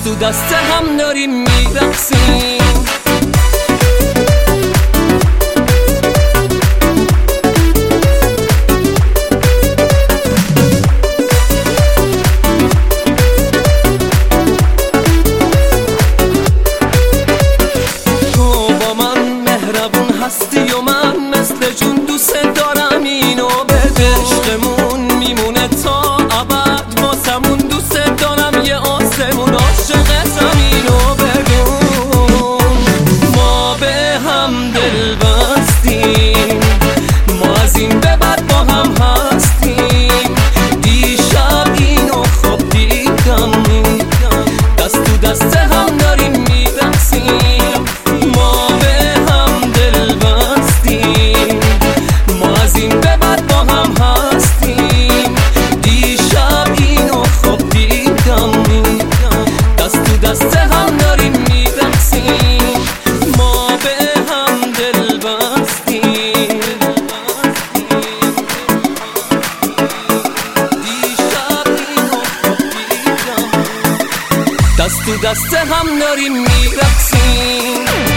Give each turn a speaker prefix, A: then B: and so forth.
A: دست تو دست هم داریم میرقصیم. تو با من مهربون هستی و من مثل جون دوست دارم، اینو بده. عشقمون میمونه تا ابد واسمون، دوست دارم یه آسمون عاشقتم، اینو بدون. ما به هم دل بستیم، ما از این به بعد با هم هستیم. دیشب اینو خوب دیدم، دست تو دست هم داریم میرقصیم. ما به هم دل بستیم، ما از این به بعد با هم هستیم. دیشب اینو خوب دیدم، دست تو دست هم داریم میرقصیم. ما به هم دل بستیم، دیشب اینو خوب دیدم، دست تو دست هم داریم میرقصیم.